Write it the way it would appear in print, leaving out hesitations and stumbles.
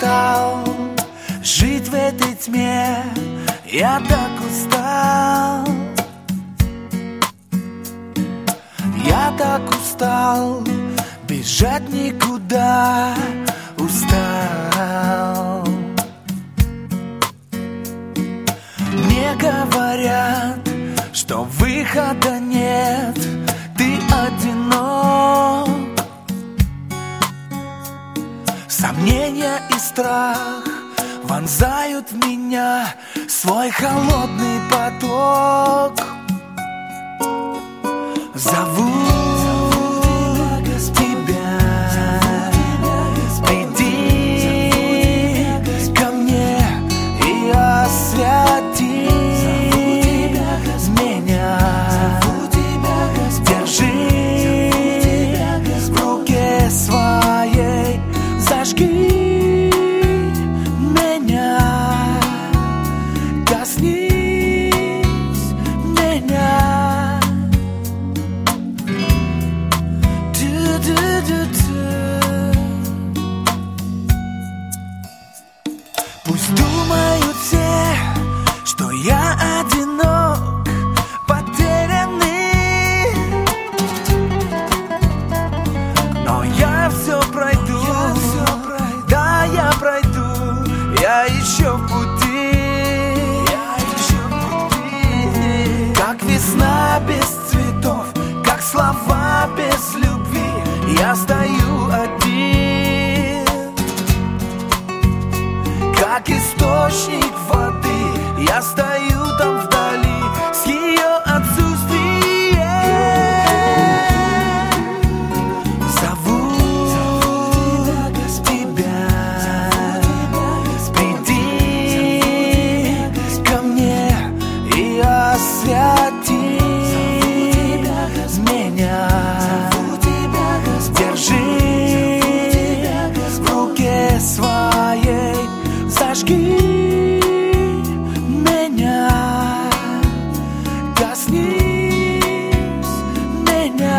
устал жить в этой тьме, я так устал. Я так устал бежать никуда, устал. Мне говорят, что выхода нет, ты одинок. Сомнения и страх вонзают в меня свой холодный поток. Зову тебя, приди ко мне и освяти меня. Держи в руке своей, зажги меня, коснись меня. Пусть думают все, что я одинок, потерянный, но я все пройду, да, я пройду, я еще в пути, как весна без цветов, как слова без любви, я стою один, как источник воды, я стою там вдали с ее отсутствием. Зову тебя, приди ко мне и освяти меня. Держи в руке своей, зажги меня, коснись меня.